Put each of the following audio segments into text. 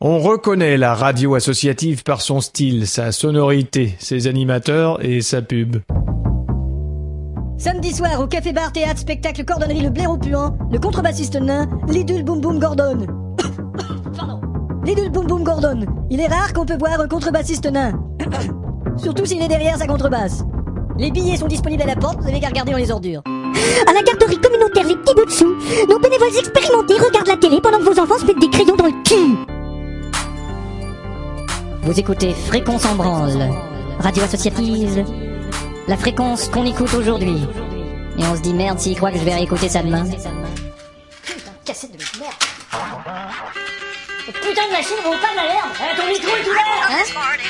On reconnaît la radio associative par son style, sa sonorité, ses animateurs et sa pub. Samedi soir au Café Bar Théâtre Spectacle Cordonnerie Le Blaireau Puant, le contrebassiste nain Lidul Boom Boom Gordon. Pardon. Lidul Boom Boom Gordon. Il est rare qu'on peut voir un contrebassiste nain. Surtout s'il est derrière sa contrebasse. Les billets sont disponibles à la porte, vous avez qu'à regarder dans les ordures. À la garderie communautaire Les Petits Bouts de Sous, nos bénévoles expérimentés regardent la télé pendant que vos enfants se mettent des crayons dans le cul. Vous écoutez Fréquence en branle, radio associative, la fréquence qu'on écoute aujourd'hui. Et on se dit merde s'il croit que je vais réécouter ça demain. Putain, cassette de merde. Cette putain de machine vaut pas de la merde. Ton micro est ouvert, hein?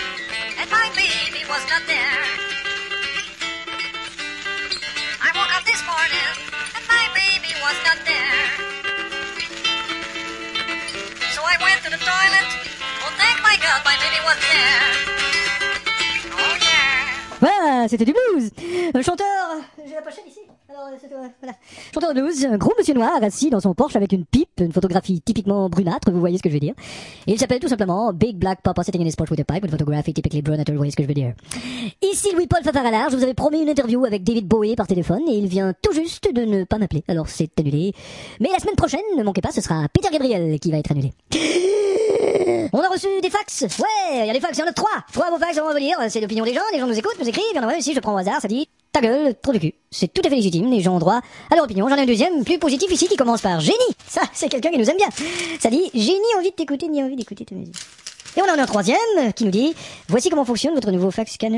So I went to the toilet. Oh, thank my God, my baby was there. Oh yeah. Voilà, c'était du blues. Un chanteur, j'ai la pochette ici. Alors, voilà. Chanteur de blues, un gros monsieur noir assis dans son Porsche avec une pipe, une photographie typiquement brunâtre, vous voyez ce que je veux dire. Et il s'appelle tout simplement Big Black Papa Sitting in his Porsche with a pipe, une photographie typically brunâtre, vous voyez ce que je veux dire. Ici Louis-Paul Fafaralard, je vous avais promis une interview avec David Bowie par téléphone et il vient tout juste de ne pas m'appeler, alors c'est annulé. Mais la semaine prochaine, ne manquez pas, ce sera Peter Gabriel qui va être annulé. On a reçu des fax. Ouais, il y a des fax, il y en a 3. 3 beaux fax, on va vous lire. C'est l'opinion des gens nous écoutent, nous écrivent. Il y en a un ici, je prends au hasard, ça dit ta gueule, trop de cul. C'est tout à fait légitime, les gens ont droit à leur opinion. J'en ai un deuxième, plus positif ici, qui commence par génie. Ça, c'est quelqu'un qui nous aime bien. Ça dit j'ai ni envie de t'écouter, ni envie d'écouter ta musique. Et on en a un troisième qui nous dit voici comment fonctionne votre nouveau fax canon.